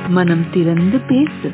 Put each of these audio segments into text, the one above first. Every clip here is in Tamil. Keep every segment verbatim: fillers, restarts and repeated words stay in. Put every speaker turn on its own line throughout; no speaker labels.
மனம் திறந்து பேசு.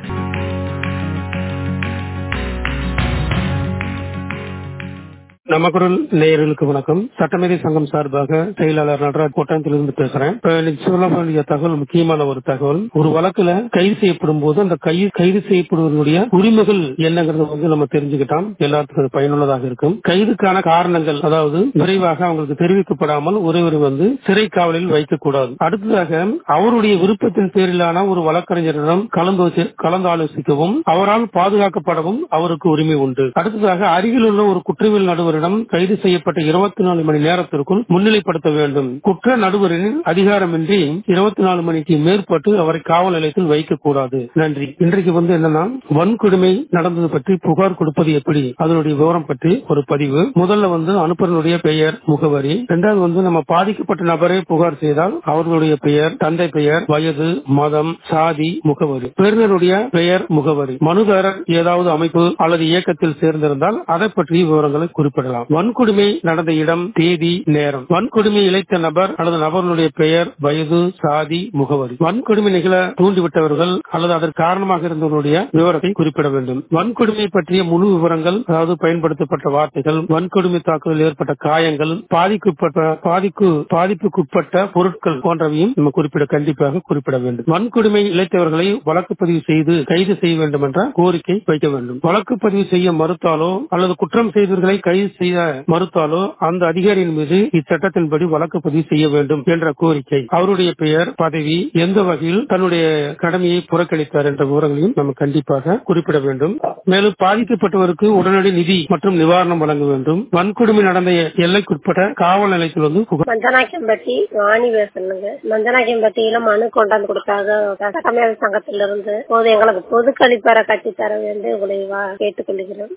நம்ம குரல் நேயர்களுக்கு வணக்கம். சட்டமேதை சங்கம் சார்பாக செயலாளர் நடராஜ் கோட்டாயத்திலிருந்து பேசுறேன். சொல்ல வேண்டிய தகவல் முக்கியமான ஒரு தகவல். ஒரு வழக்குல கைது செய்யப்படும் போது அந்த கைது செய்யப்படுவதனுடைய உரிமைகள் என்னங்கிறத வந்து நம்ம தெரிஞ்சுக்கிட்டோம். எல்லாத்துக்கும் பயனுள்ளதாக இருக்கும். கைதுக்கான காரணங்கள், அதாவது விரைவாக அவங்களுக்கு தெரிவிக்கப்படாமல் ஒருவர் வந்து சிறை காவலில் வைக்கக்கூடாது. அடுத்ததாக அவருடைய விருப்பத்தின் பேரிலான ஒரு வழக்கறிஞரிடம் கலந்து கலந்து ஆலோசிக்கவும் அவரால் பாதுகாக்கப்படவும் அவருக்கு உரிமை உண்டு. அடுத்ததாக அருகில் உள்ள ஒரு குற்றவியல் நடுவர் கைது செய்யப்பட்ட இருபத்தி நாலு மணி நேரத்திற்குள் முன்னிலைப்படுத்த வேண்டும். குற்ற நடுவரின் அதிகாரமின்றி இருபத்தி நாலு மணிக்கு மேற்பட்டு அவரை காவல் நிலையத்தில் வைக்கக்கூடாது. நன்றி. இன்றைக்கு வந்து என்னன்னா, வன்கொடுமை நடந்தது பற்றி புகார் கொடுப்பது எப்படி, அதனுடைய விவரம் பற்றி ஒரு பதிவு. முதல்ல வந்து அனுப்புவனுடைய பெயர், முகவரி. இரண்டாவது வந்து நம்ம பாதிக்கப்பட்ட நபரை புகார் செய்தால் அவர்களுடைய பெயர், தந்தை பெயர், வயது, மதம், சாதி, முகவரி. பெறுநருடைய பெயர், முகவரி. மனுதாரர் ஏதாவது அமைப்பு அல்லது இயக்கத்தில் சேர்ந்திருந்தால் அதை பற்றிய விவரங்களை குறிப்பிடலாம். வன்கொடுமை நடந்த இடம், தேதி, நேரம். வன்கொடுமை இழைத்த நபர் அல்லது நபர்களுடைய பெயர், வயது, சாதி, முகவரி. வன்கொடுமை நிகழ தூண்டிவிட்டவர்கள் அல்லது அதற்கு காரணமாக இருந்தவர்களுடைய விவரத்தை குறிப்பிட வேண்டும். வன்கொடுமை பற்றிய முழு விவரங்கள், அதாவது பயன்படுத்தப்பட்ட வார்த்தைகள், வன்கொடுமை தாக்குதல் ஏற்பட்ட காயங்கள், பாதிக்கப்பட்ட பாதிப்பு பாதிப்புக்குட்பட்ட பொருட்கள் போன்றவையும் நம்ம குறிப்பிட கண்டிப்பாக குறிப்பிட வேண்டும். வன்கொடுமை இழைத்தவர்களை வழக்கு பதிவு செய்து கைது செய்ய வேண்டும் என்ற கோரிக்கை வைக்க வேண்டும். வழக்கு பதிவு செய்ய மறுத்தாலோ அல்லது குற்றம் செய்தவர்களை கைது செய்ய மறுத்தாலோ அந்த அதிகாரியின் மீது இச்சட்டத்தின்படி வழக்கு பதிவு செய்ய வேண்டும் என்ற கோரிக்கை. அவருடைய பெயர், பதவி, எந்த வகையில் தன்னுடைய கடமையை புறக்கணித்தார் என்ற விவரங்களையும் நம்ம கண்டிப்பாக குறிப்பிட வேண்டும். மேலும் பாதிக்கப்பட்டவருக்கு உடனடி நிதி மற்றும் நிவாரணம் வழங்க வேண்டும். வன்கொடுமை நடந்த எல்லைக்குட்பட்ட காவல் நிலையத்தில் வந்து
மஞ்சனாக்கியம்பட்டி வாணி பேசுங்க. மஞ்சனாக்கியம்பட்டியில மனு கொண்டாந்து கொடுத்தாங்க சட்டமேதை சங்கத்திலிருந்து. போது எங்களுக்கு பொது கழிப்பறை கட்டித்தர வேண்டும் உங்களை கேட்டுக்கொள்கிறோம்.